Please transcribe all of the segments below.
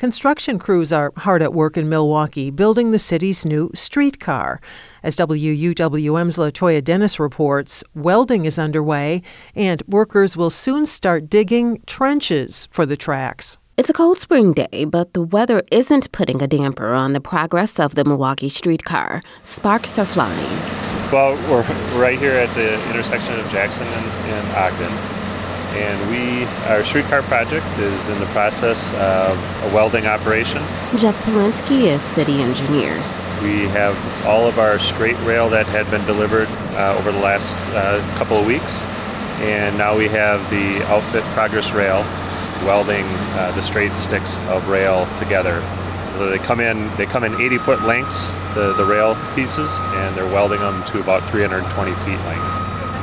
Construction crews are hard at work in Milwaukee building the city's new streetcar. As WUWM's LaToya Dennis reports, welding is underway and workers will soon start digging trenches for the tracks. It's a cold spring day, but the weather isn't putting a damper on the progress of the Milwaukee streetcar. Sparks are flying. Well, we're right here at the intersection of Jackson and Ogden. And our streetcar project is in the process of a welding operation. Jeff Polinsky is city engineer. We have all of our straight rail that had been delivered over the last couple of weeks. And now we have the outfit progress rail welding the straight sticks of rail together. So they come in 80-foot lengths, the rail pieces, and they're welding them to about 320 feet length.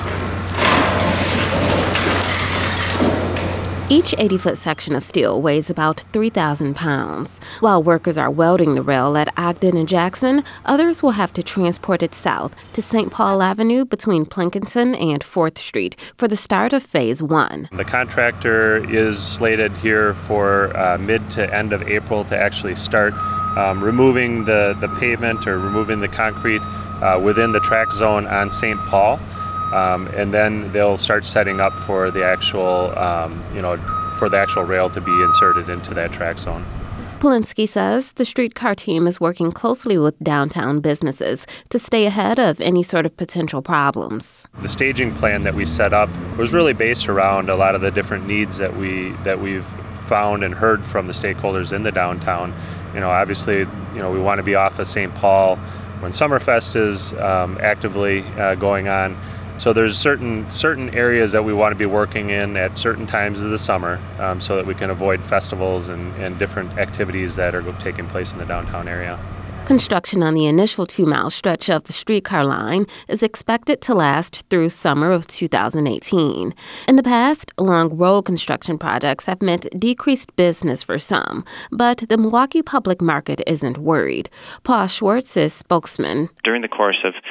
Each 80-foot section of steel weighs about 3,000 pounds. While workers are welding the rail at Ogden and Jackson, others will have to transport it south to St. Paul Avenue between Plankinson and 4th Street for the start of Phase 1. The contractor is slated here for mid to end of April to actually start removing the pavement or removing the concrete within the track zone on St. Paul. And then they'll start setting up for the actual, for the actual rail to be inserted into that track zone. Polinsky says the streetcar team is working closely with downtown businesses to stay ahead of any sort of potential problems. The staging plan that we set up was really based around a lot of the different needs that we've found and heard from the stakeholders in the downtown. Obviously, we want to be off of St. Paul when Summerfest is actively going on. So there's certain areas that we want to be working in at certain times of the summer so that we can avoid festivals and different activities that are taking place in the downtown area. Construction on the initial 2-mile stretch of the streetcar line is expected to last through summer of 2018. In the past, long road construction projects have meant decreased business for some, but the Milwaukee public market isn't worried. Paul Schwartz is spokesman. During the course of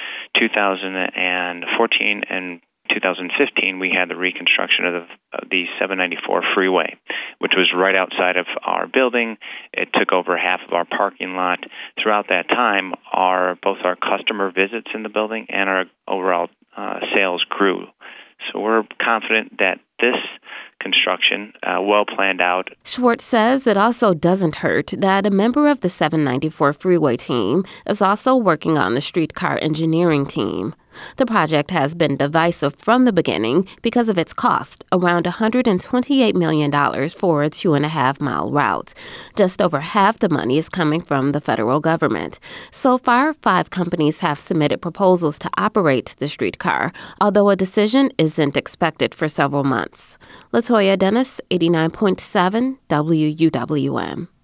2014 and 2015, we had the reconstruction of the 794 freeway, which was right outside of our building. It took over half of our parking lot. Throughout that time, both our customer visits in the building and our overall sales grew. So we're confident that this construction, well planned out. Schwartz says it also doesn't hurt that a member of the 794 freeway team is also working on the streetcar engineering team. The project has been divisive from the beginning because of its cost, around $128 million for a 2.5-mile route. Just over half the money is coming from the federal government. So far, 5 companies have submitted proposals to operate the streetcar, although a decision isn't expected for several months. LaToya Dennis, 89.7 WUWM.